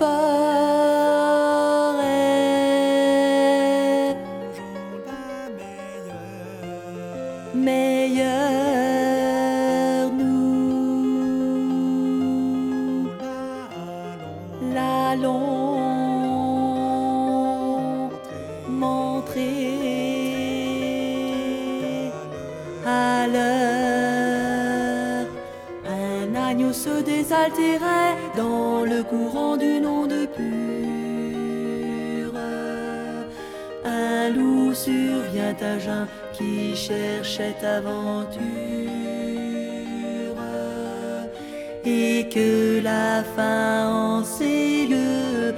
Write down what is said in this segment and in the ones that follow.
forêt. Meilleur nous l'allons montrer à l'heure. Un agneau se désaltérait dans le courant d'une onde pure. Un loup survient à jeun qui cherchait aventure, et que la faim en ces lieux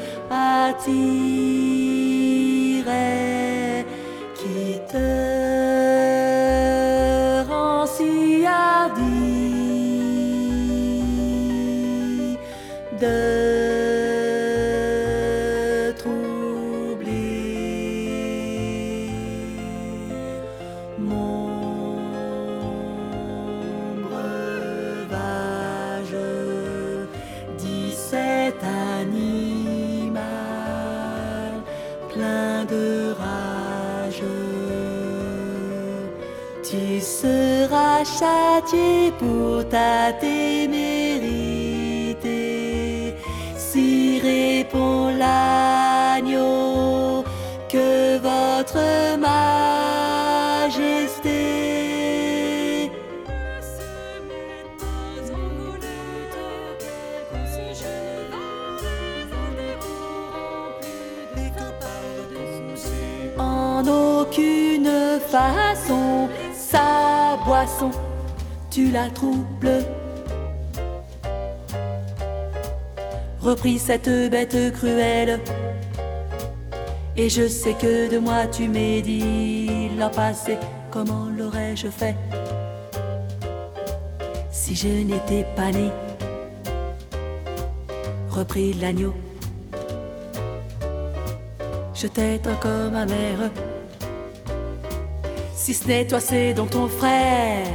attirait. Quitteur en si hardi de mon breuvage, dit cet animal plein de rage. Tu seras châtié pour ta témérité, si répond l'agneau, que votre majesté en aucune façon sa boisson tu la troubles. Repris cette bête cruelle, et je sais que de moi tu médis l'an passé. Comment l'aurais-je fait si je n'étais pas né? Reprit l'agneau, je t'aime comme ma mère. Si ce n'est toi, c'est donc ton frère.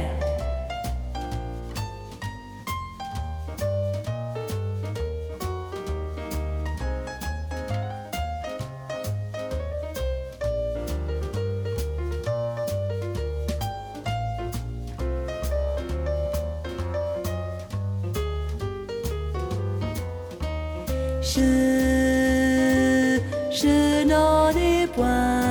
Je n'en ai point